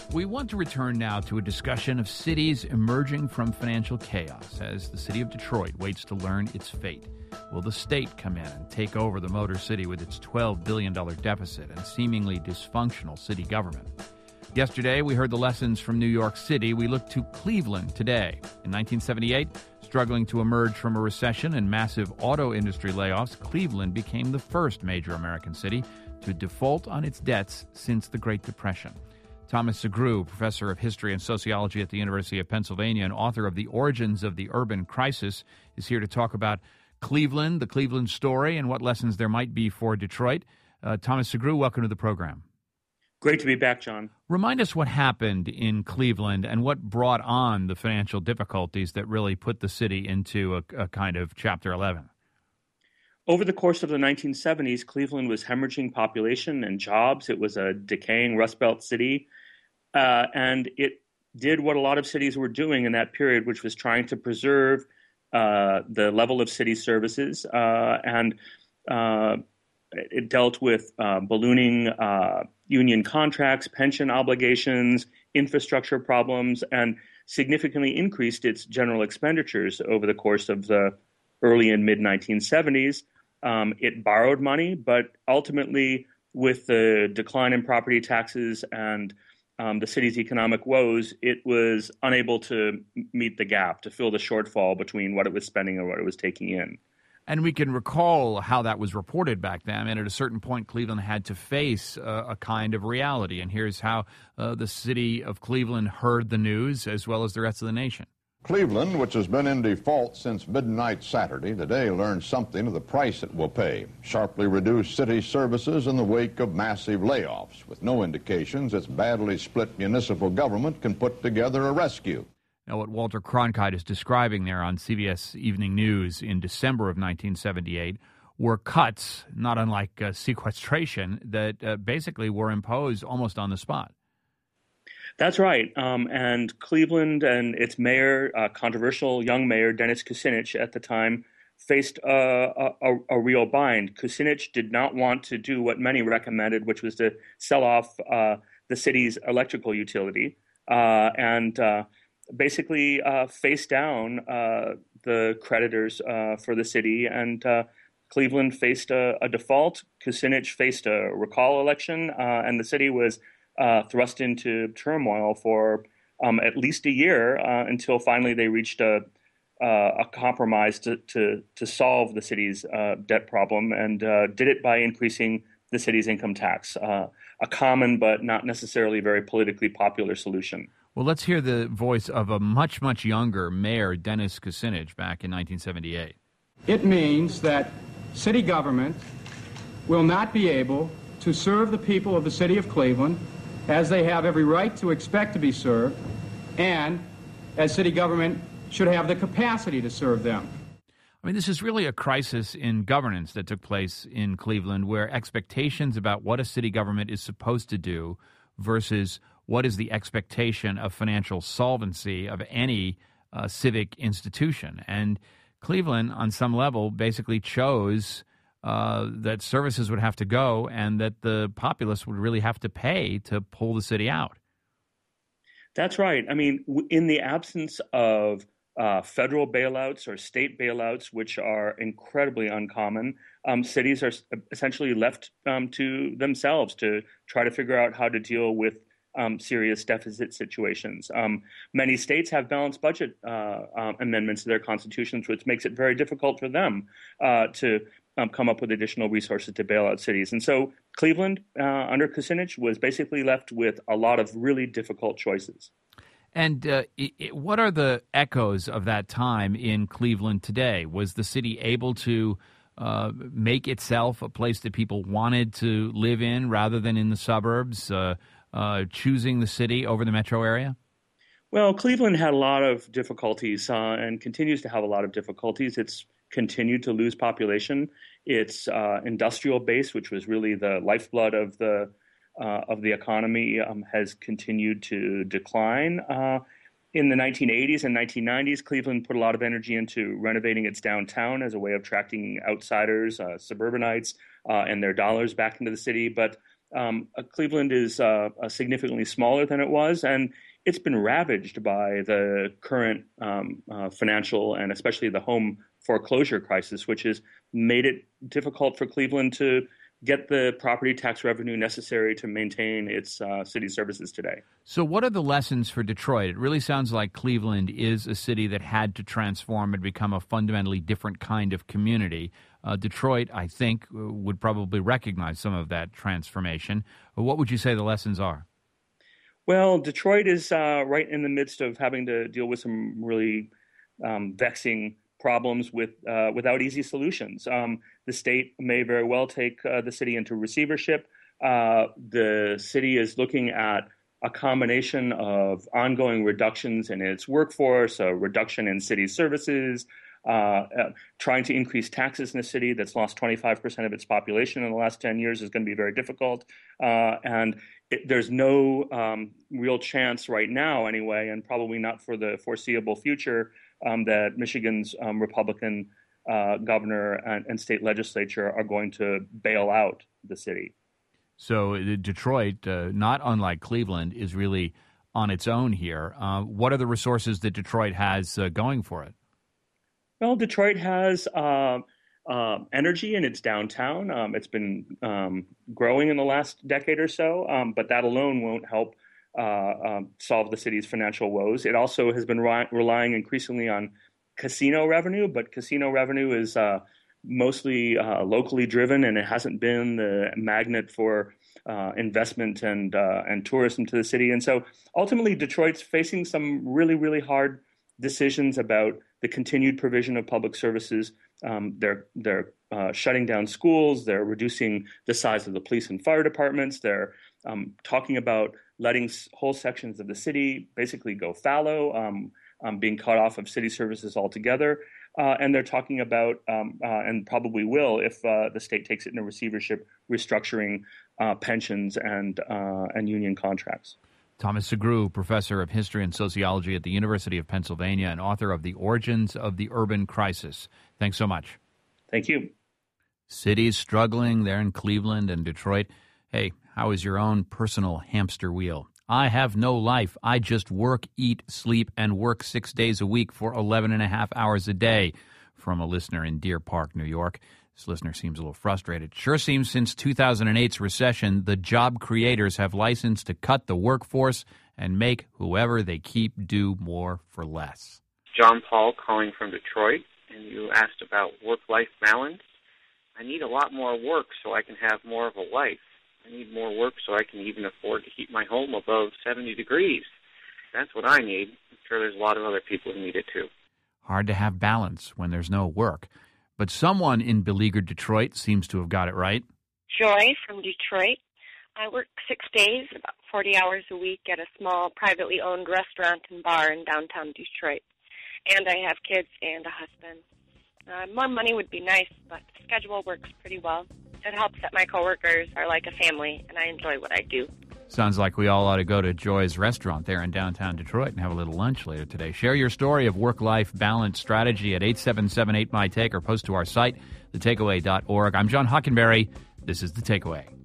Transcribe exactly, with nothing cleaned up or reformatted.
We want to return now to a discussion of cities emerging from financial chaos as the city of Detroit waits to learn its fate. Will the state come in and take over the Motor City with its twelve billion dollars deficit and seemingly dysfunctional city government? Yesterday, we heard the lessons from New York City. We look to Cleveland today. In nineteen seventy-eight, struggling to emerge from a recession and massive auto industry layoffs, Cleveland became the first major American city to default on its debts since the Great Depression. Thomas Sugrue, professor of history and sociology at the University of Pennsylvania and author of The Origins of the Urban Crisis, is here to talk about Cleveland, the Cleveland story, and what lessons there might be for Detroit. Uh, Thomas Sugrue, welcome to the program. Great to be back, John. Remind us what happened in Cleveland and what brought on the financial difficulties that really put the city into a, a kind of Chapter eleven. Over the course of the nineteen seventies, Cleveland was hemorrhaging population and jobs. It was a decaying Rust Belt city. Uh, and it did what a lot of cities were doing in that period, which was trying to preserve uh, the level of city services. Uh, and uh, it dealt with uh, ballooning uh, union contracts, pension obligations, infrastructure problems, and significantly increased its general expenditures over the course of the early and mid nineteen seventies. Um, it borrowed money, but ultimately, with the decline in property taxes and um, the city's economic woes, it was unable to meet the gap, to fill the shortfall between what it was spending and what it was taking in. And we can recall how that was reported back then. And at a certain point, Cleveland had to face uh, a kind of reality. And here's how uh, the city of Cleveland heard the news, as well as the rest of the nation. Cleveland, which has been in default since midnight Saturday, today learned something of the price it will pay. Sharply reduced city services in the wake of massive layoffs, with no indications its badly split municipal government can put together a rescue. Now, what Walter Cronkite is describing there on C B S Evening News in December of nineteen seventy-eight were cuts, not unlike uh, sequestration, that uh, basically were imposed almost on the spot. That's right. Um, and Cleveland and its mayor, uh, controversial young mayor, Dennis Kucinich, at the time, faced uh, a, a real bind. Kucinich did not want to do what many recommended, which was to sell off uh, the city's electrical utility uh, and uh, basically uh, face down uh, the creditors uh, for the city. And uh, Cleveland faced a, a default. Kucinich faced a recall election, uh, and the city was Uh, thrust into turmoil for um, at least a year uh, until finally they reached a, uh, a compromise to, to, to solve the city's uh, debt problem, and uh, did it by increasing the city's income tax, uh, a common but not necessarily very politically popular solution. Well, let's hear the voice of a much, much younger mayor, Dennis Kucinich, back in nineteen seventy-eight. It means that city government will not be able to serve the people of the city of Cleveland as they have every right to expect to be served, and as city government should have the capacity to serve them. I mean, this is really a crisis in governance that took place in Cleveland, where expectations about what a city government is supposed to do versus what is the expectation of financial solvency of any uh, civic institution. And Cleveland, on some level, basically chose Uh, that services would have to go and that the populace would really have to pay to pull the city out. That's right. I mean, w- in the absence of uh, federal bailouts or state bailouts, which are incredibly uncommon, um, cities are essentially left um, to themselves to try to figure out how to deal with um, serious deficit situations. Um, many states have balanced budget uh, uh, amendments to their constitutions, which makes it very difficult for them uh, to Um, come up with additional resources to bail out cities. And so Cleveland, uh, under Kucinich, was basically left with a lot of really difficult choices. And uh, it, what are the echoes of that time in Cleveland today? Was the city able to uh, make itself a place that people wanted to live in rather than in the suburbs, uh, uh, choosing the city over the metro area? Well, Cleveland had a lot of difficulties uh, and continues to have a lot of difficulties. It's continued to lose population. Its uh, industrial base, which was really the lifeblood of the uh, of the economy, um, has continued to decline. Uh, in the nineteen eighties and nineteen nineties, Cleveland put a lot of energy into renovating its downtown as a way of attracting outsiders, uh, suburbanites, uh, and their dollars back into the city. But um, uh, Cleveland is uh, uh, significantly smaller than it was, and it's been ravaged by the current um, uh, financial and especially the home foreclosure crisis, which has made it difficult for Cleveland to get the property tax revenue necessary to maintain its uh, city services today. So what are the lessons for Detroit? It really sounds like Cleveland is a city that had to transform and become a fundamentally different kind of community. Uh, Detroit, I think, would probably recognize some of that transformation. What would you say the lessons are? Well, Detroit is uh, right in the midst of having to deal with some really um, vexing problems with uh, without easy solutions. Um, the state may very well take uh, the city into receivership. Uh, the city is looking at a combination of ongoing reductions in its workforce, a reduction in city services, uh, uh, trying to increase taxes in the city that's lost twenty-five percent of its population in the last ten years is going to be very difficult. Uh, and it, there's no um, real chance right now anyway, and probably not for the foreseeable future, Um, that Michigan's um, Republican uh, governor and, and state legislature are going to bail out the city. So uh, Detroit, uh, not unlike Cleveland, is really on its own here. Uh, what are the resources that Detroit has uh, going for it? Well, Detroit has uh, uh, energy in its downtown. Um, it's been um, growing in the last decade or so, um, but that alone won't help Uh, um, solve the city's financial woes. It also has been re- relying increasingly on casino revenue, but casino revenue is uh, mostly uh, locally driven, and it hasn't been the magnet for uh, investment and uh, and tourism to the city. And so ultimately, Detroit's facing some really, really hard decisions about the continued provision of public services. Um, they're they're uh, shutting down schools. They're reducing the size of the police and fire departments. They're um, talking about letting whole sections of the city basically go fallow, um, um, being cut off of city services altogether. Uh, and they're talking about, um, uh, and probably will if uh, the state takes it into receivership, restructuring uh, pensions and uh, and union contracts. Thomas Sugrue, professor of history and sociology at the University of Pennsylvania and author of The Origins of the Urban Crisis. Thanks so much. Thank you. Cities struggling there in Cleveland and Detroit. Hey, how is your own personal hamster wheel? I have no life. I just work, eat, sleep, and work six days a week for eleven and a half hours a day. From a listener in Deer Park, New York. This listener seems a little frustrated. Sure seems since two thousand eight's recession, the job creators have license to cut the workforce and make whoever they keep do more for less. John Paul calling from Detroit, and you asked about work-life balance. I need a lot more work so I can have more of a life. I need more work so I can even afford to keep my home above seventy degrees. That's what I need. I'm sure there's a lot of other people who need it too. Hard to have balance when there's no work. But someone in beleaguered Detroit seems to have got it right. Joy from Detroit. I work six days, about forty hours a week at a small privately owned restaurant and bar in downtown Detroit. And I have kids and a husband. Uh, more money would be nice, but the schedule works pretty well. It helps that my coworkers are like a family, and I enjoy what I do. Sounds like we all ought to go to Joy's restaurant there in downtown Detroit and have a little lunch later today. Share your story of work-life balance strategy at eight seven seven eight, M Y T A K E or post to our site, the takeaway dot org. I'm John Hockenberry. This is The Takeaway.